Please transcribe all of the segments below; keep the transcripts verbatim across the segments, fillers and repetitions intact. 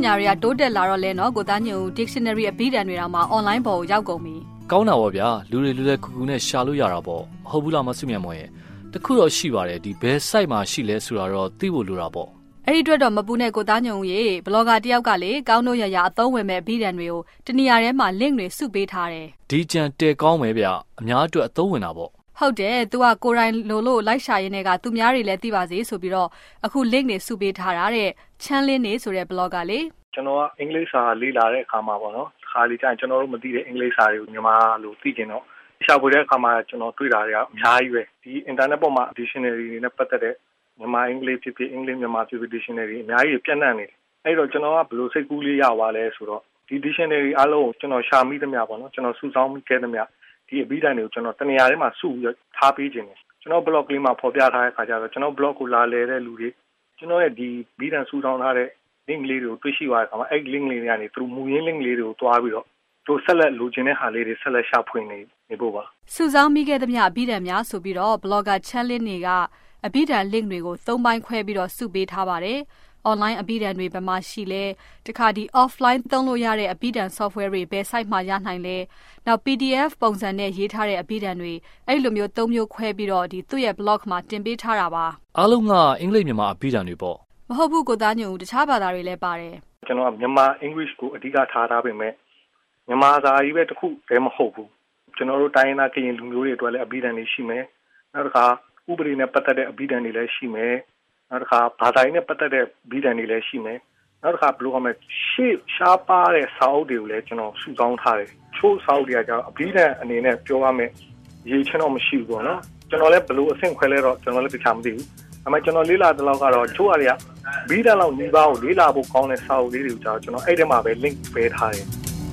ညာတွေကတိုးတက်လာတော့လဲနော်ကိုသားညို dictionary အပြီးတန်တွေတော့မှ online ပေါ်ကိုရောက်ကုန်ပြီကောင်းတာပေါ့ဗျာလူတွေလူတွေကူကူနဲ့ရှာလို့ရတာပေါ့မဟုတ်ဘူးလားမဆုမြန်မော်ရဲ့တခုတော့ရှိပါတယ်ဒီဘယ် site မှာရှိလဲဆိုတာတော့သိဖို့လိုတာပေါ့အဲ့ဒီအတွက်တော့မပူနဲ့ကိုသားညုံရေဘလော့ဂါတယောက်ကလေကောင်းတို့ရရအသုံးဝင်မဲ့အပြီးတန်တွေကိုတနေရာထဲမှာ link တွေစုပေးထားတယ်ဒီကြံတဲကောင်းမယ်ဗျအများအတွက်အသုံးဝင်တာပေါ့ဟုတ်တယ်သူကကိုရိုင်းလိုလို့လိုက်ရှာရင်းတွေကသူများတွေလည်းသိပါစေဆိုပြီးတော့အခု link တွေစုပေးထားတာတဲ့ချမ်းလင်းနေဆိုတဲ့ blog ကလေကျွန်တော်ကအင်္ဂလိပ်စာလေ့လာတဲ့အခါမှာပေါ့နော်ခါလေးကျရင်ကျွန်တော်တို့မသိတဲ့အင်္ဂလိပ်စာတွေကိုမြန်မာလိုသိကျင်တော့ရှာဖွေတဲ့အခါမှာကျွန်တော်တွေ့တာတွေကအများကြီးပဲဒီ internet ပေါ်မှာ dictionary တွေနဲ့ပတ်သက်တဲ့မြန်မာအင်္ဂလိပ်ဖြစ်ဖြစ်အင်္ဂလိပ်မြန်မာဖြစ်ဖြစ် dictionary အများကြီးပြန့်နှံ့နေတယ်အဲ့တော့ကျွန်တော်ကဘယ်လိုစိတ်ကူးလေးရသွားလဲဆိုတော့ဒီ dictionary အားလုံးကိုကျွန်တော်ရှာမိသမျှပေါ့နော်ကျွန်တော်စုဆောင်းမိခဲ့သမျှဒီအပြီးတန်တွေကိုကျွန်တော်တနေရာထဲမှာစုပြီးထားပေးခြင်းတယ်ကျွန်တော် blog လေးမှာဖော်ပြထားတဲ့အခါကျတော့ကျွန်တော် blog ကိုလာလဲတဲ့လူတွေကျွန်တော်ရဲ့ဒီပြီးတန်စုဆောင်းထားတဲ့ link လေးတွေကိုတွေ့ရှိသွားတဲ့အခါမှာအဲ့ link လေးတွေကနေသူမူရင်း link လေးတွေကိုတွားပြီးတော့သူဆက်လက်လိုချင်တဲ့ဟာလေးတွေဆက်လက်ရှာဖွေနေနေဖို့ပါစုဆောင်းမိခဲ့သမျှအပြီးတန်များဆိုပြီးတော့ blogger challenge တွေကအပြီးတန် link တွေကိုသုံးပိုင်းခွဲပြီးတော့စုပေးထားပါတယ်။ online အပြီးတန်တွေဘယ်မှာရှိလဲ။တခါဒီ offline သုံးလို့ရတဲ့အပြီးတန် software တွေဘယ် site မှာရနိုင်လဲ။နောက် P D F ပုံစံနဲ့ရေးထားတဲ့အပြီးတန်တွေအဲ့လိုမျိုးသုံးမျိုးခွဲပြီးတော့ဒီသူ့ရဲ့ blog မှာတင်ပေးထားတာပါ။အားလုံးကအင်္ဂလိပ်မြန်မာအပြီးတန်တွေပေါ့။မဟုတ်ဘူးကိုသားညို့တခြားဘာသာတွေလည်းပါတယ်။ကျွန်တော်ကမြန်မာ English ကိုအဓိကထားထားပေမဲ့မြန်မာစာကြီးပဲတစ်ခုတည်းမဟုတ်ဘူး။ကျွန်တော်တို့တိုင်းသားကရင်လူမျိုးတွေအတွက်လည်းအပြီးတန်တွေရှိမယ်။နောက်တစ်ခါဥပဒေနဲ့ပတ်သက်တဲ့အပြီးတန်တွေလည်းရှိမယ်နောက်တစ်ခါဘာသာရေးနဲ့ပတ်သက်တဲ့အပြီးတန်တွေလည်းရှိမယ်နောက်တစ်ခါဘယ်လိုကမှရှေ့ရှားပါတဲ့စာအုပ်တွေကိုလည်းကျွန်တော်စုဆောင်းထားတယ်ချို့စာအုပ်တွေကကျတော့အပြီးတန်အနေနဲ့ပြောရမယ်ရေးချင်တော့မရှိဘူးပေါ့နော်ကျွန်တော်လည်းဘယ်လိုအဆင့်ခွဲလဲတော့ကျွန်တော်လည်းတခြားမသိဘူးအမှကျွန်တော်လေးလာတဲ့လောက်ကတော့ချို့အရာဘီးတန်လောက်နှီးပါးကိုလေးလာဖို့ကောင်းတဲ့စာအုပ်လေးတွေကိုကျတော့ကျွန်တော်အဲ့ထဲမှာပဲ link ပေးထားတယ်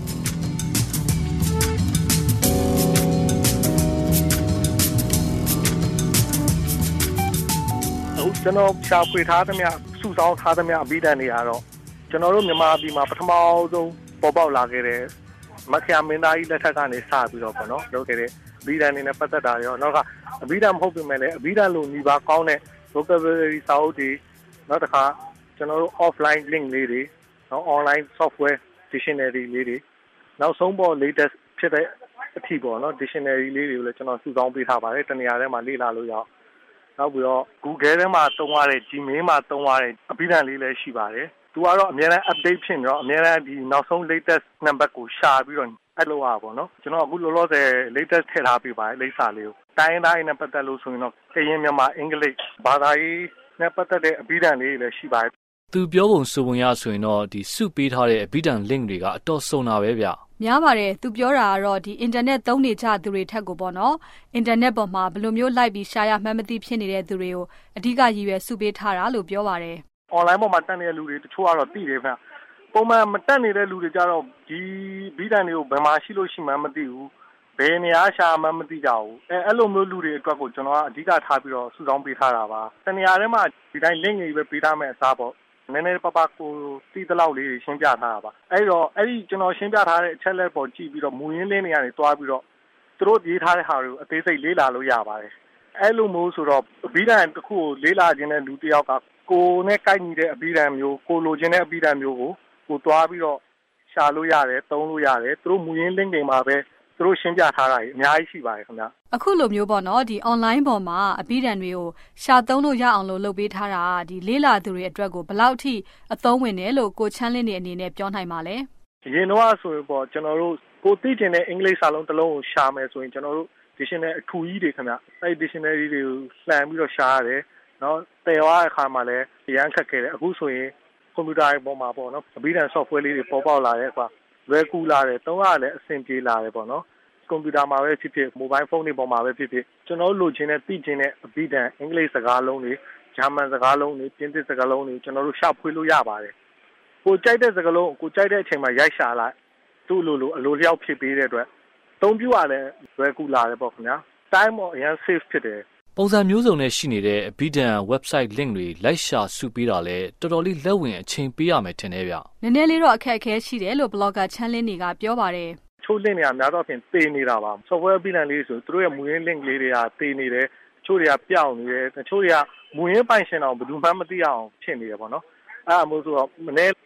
ကျွန်တော်ရှာဖွေထားသမျှစုဆောင်းထားသမျှအပြီးတန်တွေကတော့ကျွန်တော်တို့မြန်မာပြည်မှာပထမဆုံးပေါ်ပေါက်လာခဲ့တဲ့မက္ခယာမင်းသားကြီးလက်ထက်ကနေစပြီးတော့ပေါ့နော်လုပ်ခဲ့တဲ့အပြီးတန်တွေနဲ့ပတ်သက်တာရောနောက်ကအပြီးတန်မဟုတ်ပေမဲ့လည်းအပြီးတန်လိုနှီးပါကောင်းတဲ့ vocabulary စာအုပ်တွေနောက်တစ်ခါကျွန်တော်တို့ offline link လေးတွေနောက် online software dictionary လေးတွေနောက်ဆုံးပေါ် latest ဖြစ်တဲ့အထီပေါ့နော် dictionary လေးတွေကိုလည်းကျွန်တော်စုဆောင်းပေးထားပါတယ်တနေရာထဲမှာလေ့လာလို့ရအောင်နောက်ပြီးတော့ Google ထဲမှာသုံးရတဲ့ Gmail မှာသုံးရတဲ့အပြီးတန်လေးလည်းရှိပါတယ်။သူကတော့အများအား update ဖြစ်နေတော့အများအားဒီနောက်ဆုံး latest number ကိုရှာပြီးတော့အဲ့လိုပါပေါ့နော်။ကျွန်တော်အခုလောလောဆယ် latest ထည့်ထားပေးပါတယ်လိပ်စာလေးကို။တိုင်းတိုင်းနဲ့ပတ်သက်လို့ဆိုရင်တော့ကရင်မြန်မာအင်္ဂလိပ်ဘာသာရေးနဲ့ပတ်သက်တဲ့အပြီးတန်လေးလည်းရှိပါတယ်။သူပြောပုံဆိုပုံရဆိုရင်တော့ဒီစုပေးထားတဲ့အပြီးတန် link တွေကအတော်စုံတာပဲဗျ။များပါတယ်သူပြောတာကတော့ဒီ internet သုံးနေကြသူတွေထက်ကိုပေါ့နော် internet ပေါ်မှာဘယ်လိုမျိုးလိုက်ပြီးရှာရမှန်းမသိဖြစ်နေတဲ့သူတွေကိုအဓိကရည်ရွယ်စုပေးထားတာလို့ပြောပါတယ် online ပေါ်မှာတက်နေတဲ့လူတွေတချို့ကတော့သိတယ်ဗျပုံမှန်မတက်နေတဲ့လူတွေကြတော့ဒီဗီဒီယိုတွေကိုဘယ်မှာရှိလို့ရှိမှန်းမသိဘူးဘယ်နေရာရှာမှန်းမသိကြဘူးအဲအဲ့လိုမျိုးလူတွေအတွက်ကိုကျွန်တော်ကအဓိကထားပြီးတော့စုဆောင်းပေးထားတာပါတနေရာထဲမှာဒီတိုင်း link တွေပဲပေးထားမယ်အစားပေါ့နည်းနည်းပပကိုတီးတလောက်လေးရှင်းပြထားတာပါအဲ့တော့အဲ့ဒီကျွန်တော်ရှင်းပြထားတဲ့အချက်လက်ပေါ်ကြည့်ပြီးတော့မူရင်းလင်းတွေကနေတွားပြီးတော့သူတို့ရေးထားတဲ့ဟာတွေကိုအသေးစိတ်လေးလာလို့ရပါတယ်အဲ့လိုမျိုးဆိုတော့အဘိဓမ္မာတစ်ခုကိုလေးလာခြင်းတဲ့လူတစ်ယောက်ကကိုယ်နဲ့ကိုက်ညီတဲ့အဘိဓမ္မာမျိုးကိုလိုချင်တဲ့အဘိဓမ္မာမျိုးကိုကိုတွားပြီးတော့ရှာလို့ရတယ်သုံးလို့ရတယ်သူတို့မူရင်းလင်းတွေမှာပဲသူတို့ရှင်းပြထားတာကြီးအများကြီးရှိပါတယ်ခင်ဗျအခုလိုမျိုးပေါ့နော်ဒီ online ပေါ်မှာအပြီးတန်တွေကိုရှာသုံးလို့ရအောင်လို့လုပ်ပေးထားတာဒီလေးလာသူတွေအတွက်ကိုဘယ်လောက်ထိအသုံးဝင်တယ်လို့ကိုချမ်းလင်းနေအနေနဲ့ပြောနိုင်ပါလဲအရင်တော့ဆိုရင်ပေါ့ကျွန်တော်တို့ကိုသိကျင်တဲ့အင်္ဂလိပ်စာလုံးတစ်လုံးကိုရှာမယ်ဆိုရင်ကျွန်တော်တို့ dictionary အထူကြီးတွေခင်ဗျအဲ့ dictionary တွေကိုလှန်ပြီးတော့ရှာရတယ်နော်တည်သွားတဲ့အခါမှာလည်းရမ်းခက်ခဲတယ်အခုဆိုရင်ကွန်ပျူတာပေါ်မှာပေါ့နော်အပြီးတန် software လေးတွေပေါ်ပေါက်လာတဲ့အခါလွယ်ကူလာတယ်သုံးရလည်းအဆင်ပြေလာတယ်ပေါ့နော်ကွန်ပျူတာမှာပဲဖြစ်ဖြစ်မိုဘိုင်းဖုန်းတွေပေါ်မှာပဲဖြစ်ဖြစ်ကျွန်တော်လိုချင်တဲ့သိချင်တဲ့အဘိဓမ္မာအင်္ဂလိပ်စကားလုံးတွေဂျာမန်စကားလုံးတွေပြင်သစ်စကားလုံးတွေကျွန်တော်တို့ရှာဖွေလို့ရပါတယ်ကိုကြိုက်တဲ့စကားလုံးကိုကြိုက်တဲ့အချိန်မှာရိုက်ရှာလိုက်သူ့လိုလိုအလိုလျောက်ဖြစ်ပေးတဲ့အတွက်သုံးပြရလဲလွယ်ကူလာတယ်ပေါ့ခင်ဗျာ time တော့အရင် safe ဖြစ်တယ်ပုံစံမျိုးစုံနဲ့ရှိနေတဲ့အဘိဓမ္မာ website link တွေလိုက်ရှာစုပေးတာလဲတော်တော်လေးလက်ဝင်အချိန်ပေးရမယ်ထင်တယ်ဗျနည်းနည်းလေးတော့အခက်အခဲရှိတယ်လို့ blogger ချမ်းလင်းတွေကပြောပါတယ်ချို့ link တွေကများတော့ဖြင့်သေနေတာပါ software ပြီးတဲ့လေးဆိုသူတို့ရဲ့မူရင်း link လေးတွေကသေနေတယ်ချို့တွေကပျောက်နေတယ်ချို့တွေကမူရင်းပိုင်ရှင်အောင်ဘယ်သူမှမသိအောင်ဖြစ်နေတယ်ပေါ့နော်အဲ့အမို့ဆိုတော့မနေ့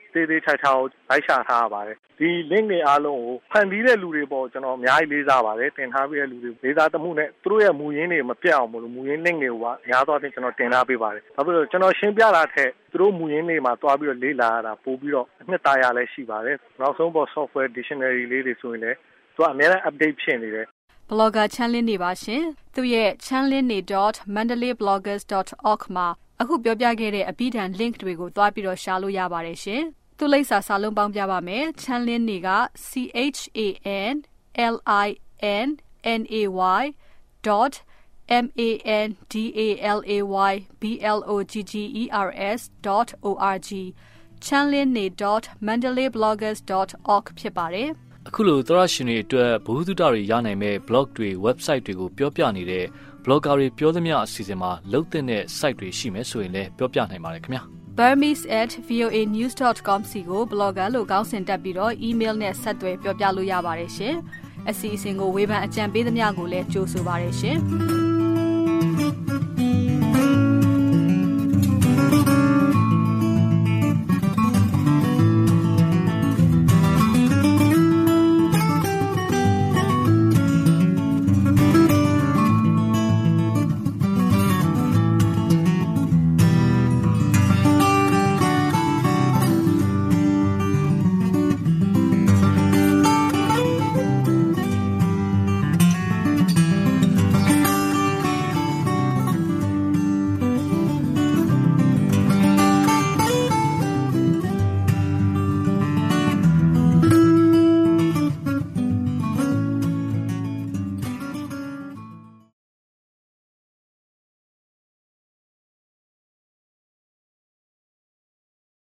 သေးသေးချာချာကိုလိုက်ရှာထားရပါတယ်ဒီ link တွေအားလုံးကိုဖန်တီးတဲ့လူတွေပေါ့ကျွန်တော်အများကြီးလေးစားပါတယ်တင်ထားပေးတဲ့လူတွေလေးစားသမှုနဲ့သူတို့ရဲ့မူရင်းတွေမပြတ်အောင်မလို့မူရင်း link တွေကိုပါအများသောအားဖြင့်ကျွန်တော်တင်ထားပေးပါတယ်ဒါပေမဲ့ကျွန်တော်ရှင်းပြတာထက်သူတို့မူရင်းတွေမှာတွားပြီးတော့လေ့လာရတာပို့ပြီးတော့အနှစ်သာရလည်းရှိပါတယ်နောက်ဆုံးပေါ် software dictionary လေးတွေဆိုရင်လည်းသူကအများနဲ့ update ဖြစ်နေတယ် blogger channel နေပါရှင်သူရဲ့ channel နေ dot mandalay bloggers dot org မှာအခုပြောပြခဲ့တဲ့အပိဓာန် link တွေကိုသွားပြီးတော့ရှာလို့ရပါတယ်ရှင်သူလိပ်စာစာလုံးပေါင်းပြပါမယ် channel နေက c h a n l i n n a y dot m a n d a l a y b l o g g e r s dot org channel နေ dot mandalay bloggers dot org ဖြစ်ပါတယ်အခုလိုသောရရှင်တွေအတွက်ဘုဟုတ္တတွေရနိုင်မဲ့ blog တွေ website တွေကိုပြောပြနေတဲ့ blogger တွေပြောသမျှအစီအစဉ်မှာလုပ်တဲ့ site တွေရှိမယ်ဆိုရင်လည်းပြောပြနိုင်ပါတယ်ခင်ဗျာ burmese at voa news dot com စီကို blogger လို့ကောင်းစင်တက်ပြီးတော့ email နဲ့ဆက်သွယ်ပြောပြလို့ရပါတယ်ရှင်အစီအစဉ်ကိုဝေဖန်အကြံပေးသမျှကိုလည်းကြိုဆိုပါတယ်ရှင်